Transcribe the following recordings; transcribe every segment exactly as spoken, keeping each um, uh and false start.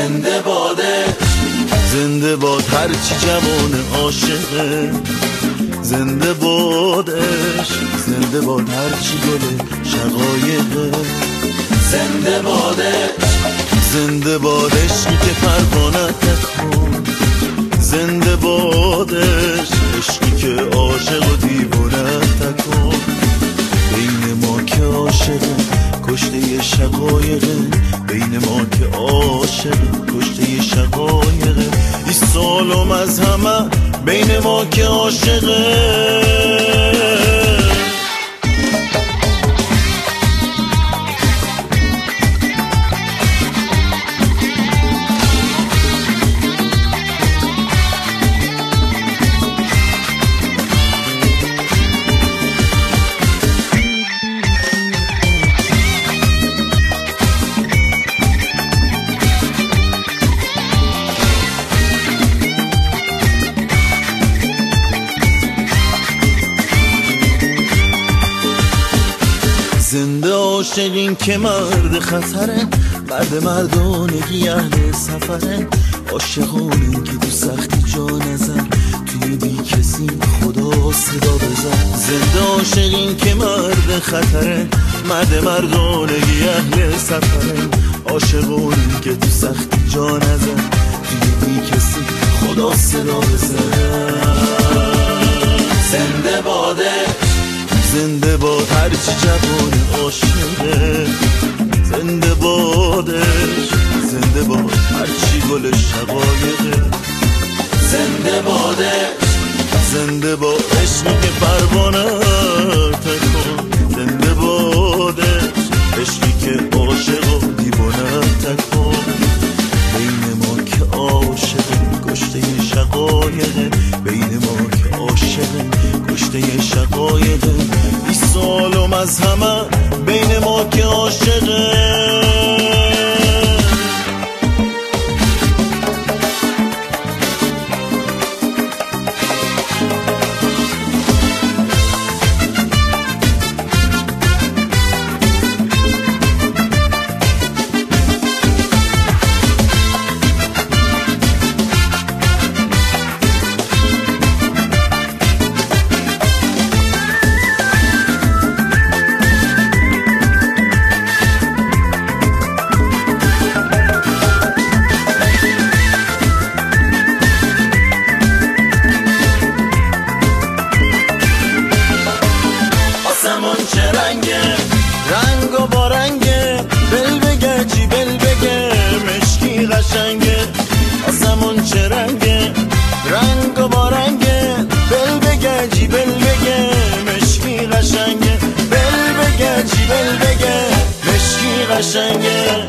زنده باده، زنده باد هرچی جوان عاشقه، زنده بادش، زنده باد هرچی گل شقایقه، زنده بادش، زنده بادش که پروانه تکن، زنده بادش عشقی که عاشق و دیوانه تکن. بین ما که عاشقه کشته شقایقه، بین ما که عاشقه کشته شقایقه. ای سالم از همه بین ما که عاشقه. زنده عاشقین که مرد خطره، مرد مردانگی اهل سفره، عاشقانین که تو سختی جا نزن، توی بی کسی خدا صدا بزن. زنده عاشقین که مرد خطره، مرد مردانگی اهل سفره، عاشقانین که تو سختی جا نزن، توی بی کسی خدا صدا بزن. زنده باده، زنده باد هرچی جوان عاشقه، زنده بادش، زنده باد هرچی گل شقایقه، زنده بادش، زنده باد عشقی که پروانه تکن، زنده بادش عشقی که عاشق و دیوانه تکن. بین ما که عاشقه کشته شقایقه، بین ما که عاشقه کشته شقایقه. ای سالم از همه بین ما که عاشقه. رنگ و با رنگه، بل بگه چی بل بگه، مشکی قشنگه. آسمون چه رنگه، رنگ و با رنگه، بل بگه چی بل بگه، مشکی قشنگه. بل بگه چی بل بگه، مشکی قشنگه.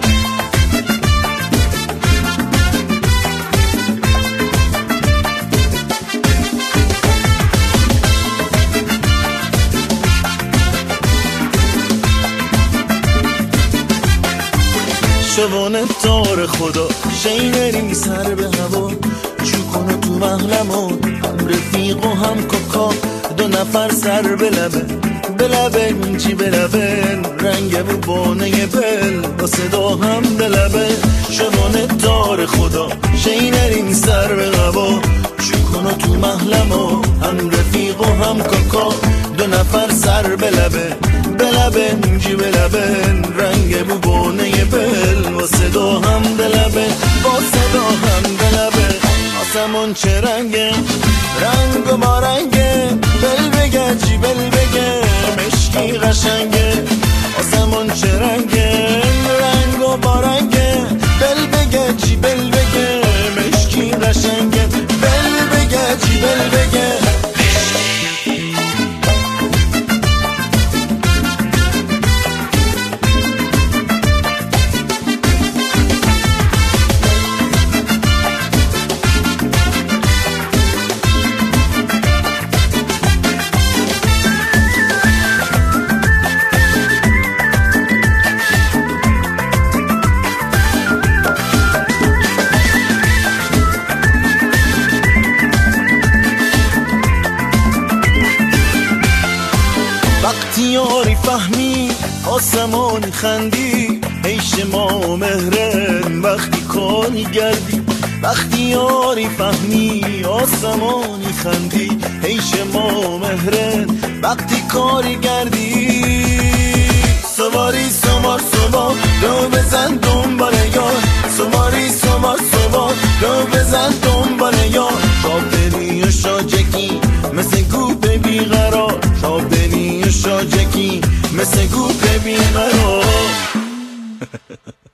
شوانه تار خدا شینری سر به هوا، چو کنو تو محلمون هم رفیق و هم کاکا، دو نفر سر به لبه به لبه چی به لبه، رنگ و بانه بل با صدا هم به لبه. شوانه تار خدا شینری سر به هوا، چو کنو تو محلمون هم رفیق و هم کاکا، دو نفر سر به لبه به لبه جی به لبه، رنگ بو بانه بل با صدا هم به لبه، با صدا هم به لبه. آسمون چه رنگه، رنگ و با رنگه، بل بگه چی بل بگه، مشکی قشنگه. آسمون چه رنگه، رنگ و با رنگه، بل بگه چی بل بگه، مشکی قشنگه. بل بگه چی بل بگه. وقتی یاری فهمی آسمانی خندی، ای عیش ما مهرن وقتی کاری گردی، وقتی یاری فهمی آسمانی خندی. عیش ما مهرن وقتی کاری گردی. سواری سوار سوار رو بزن دنبال یار، سواری سوار سوار رو بزن دنبال یار. شاپری و شاجکی مثل گوپ بیقرار، شاپری و شاجکی مثل گوپ بیقرار.